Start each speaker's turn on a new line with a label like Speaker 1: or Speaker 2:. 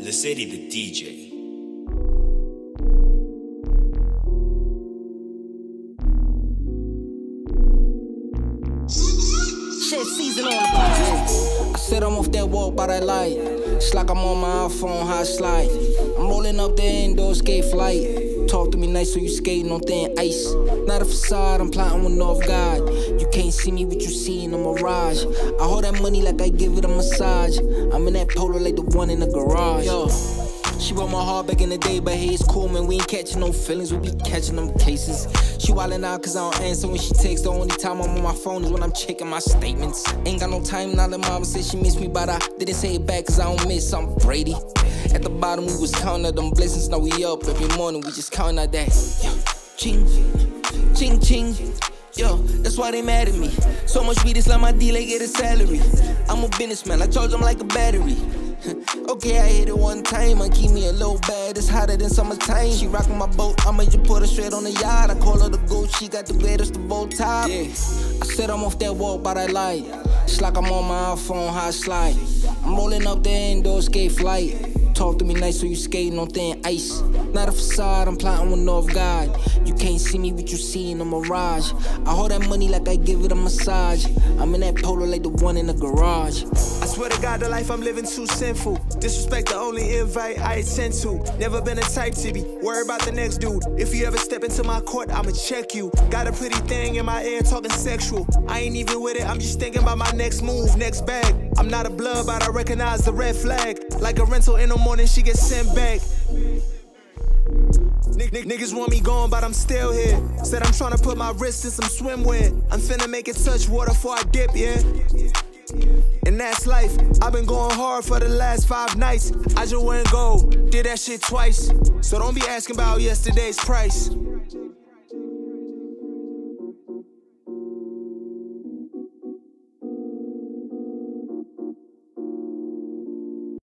Speaker 1: the city, the DJ.
Speaker 2: Shit season on the podcast. I said I'm off that walk by that light. It's like I'm on my iPhone, high slide. I'm rolling up the indoor skate flight. Talk to me nice so you skating on thin ice. Not a facade, I'm plotting with North God. You can't see me, what you see in a mirage. I hold that money like I give it a massage. I'm in that polo like the one in the garage. Yo. She broke my heart back in the day, but hey, it's cool, man. We ain't catching no feelings, we be catching them cases. She wildin' out cause I don't answer when she texts. The only time I'm on my phone is when I'm checking my statements. Ain't got no time now that mama said she miss me, but I didn't say it back cause I don't miss. I'm Brady. At the bottom, we was counting out them blessings. Now we up every morning, we just counting out that. Yo, ching, ching, ching. Yo, that's why they mad at me. So much weed, it's like my dealer get a salary. I'm a businessman, I charge them like a battery. Okay, I hit it one time, I keep me a little bad, it's hotter than summertime. She rockin' my boat, I'ma just put her straight on the yacht. I call her the goat, she got the greatest of all time. Yeah, I said I'm off that walk by that light. It's like I'm on my iPhone, high slide. I'm rolling up the indoor skate flight. Talk to me nice so you skating on thin ice. Not a facade, I'm plotting with North God. You can't see me, what you see in a mirage. I hold that money like I give it a massage. I'm in that polo like the one in the garage.
Speaker 3: I swear to God, the life I'm living too sinful. Disrespect the only invite I attend to. Never been a type to be worried about the next dude. If you ever step into my court, I'ma check you. Got a pretty thing in my ear talking sexual. I ain't even with it, I'm just thinking about my next move, next bag. I'm not a blood, but I recognize the red flag. Like a rental in the morning, she gets sent back. Niggas want me gone, but I'm still here. Said I'm tryna put my wrist in some swimwear. I'm finna make it touch water before I dip, yeah. And that's life. I've been going hard for the last 5 nights. I just went gold, did that shit twice. So don't be asking about yesterday's price.